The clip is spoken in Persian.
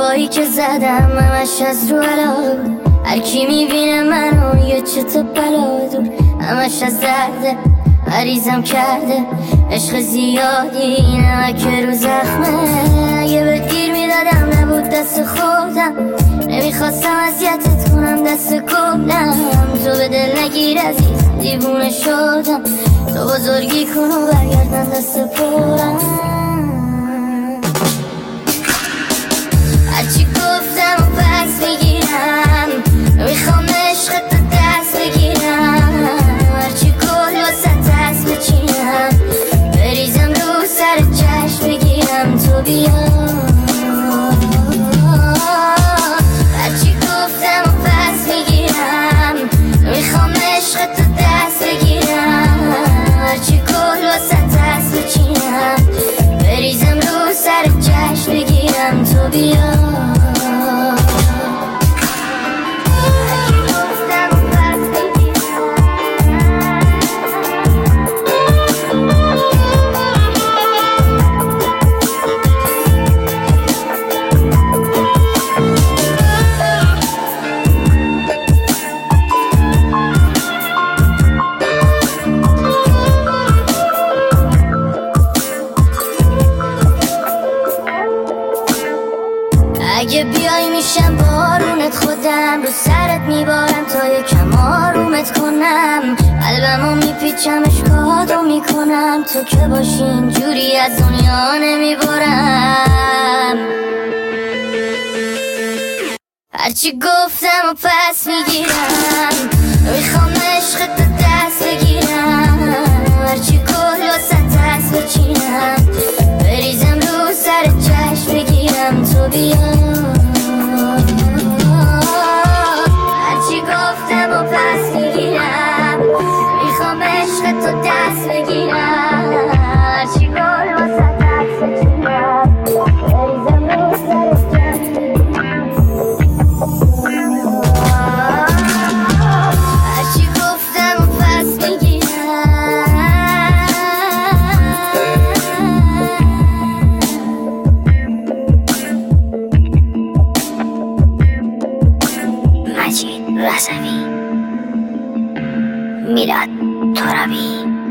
حرفایی که زدم همش از رو علاقه بود. هر کی میبینه منو یه چه بلا دور، همش از درده مریضم کرده عشق زیادی نمک رو زخمه. اگه بهت گیر میدادم نبود دست خودم، نمیخواستم اذیتت کنم دست کلم. تو به دل نگیر عزیز دیوونه شدم، تو بزرگی کن و برگرد من دست پرم. هرچی گفتم و پس میگیرم، میخوام عشقت تو دست بگیرم. هرچی کل واسه دست بچینم، بریزم رو سر چشم بگیرم تو بیا. هرچی گفتم و پس میگیرم، میخوام عشقت تو دست بگیرم. هرچی کل واسه دست بچینم، بریزم رو سر چشم بگیرم تو بیا. اگه بیای میشم بارونت، خودم رو سرت میبارم تا یکم آرومت کنم. قلبمو میپیچم اشکاتو میکنم، تو که باشی اینجوری از دنیا نمیبارم. هرچی گفتم و پس میگیرم، میخوام عشقت تو دست بگیرم. هرچی کل واسه دست بچینم، بریزم رو سر چشم بگیرم تو بیا. هرچی گفتم و پس میگیرم، میخوام عشقت تو دست بگیرم. هرچی کل واسه دست بچینم، بریزم رو سر چشم بگیرم. هرچی گفتم و پس میگیرم، مجید رضوی، میلاد ترابی.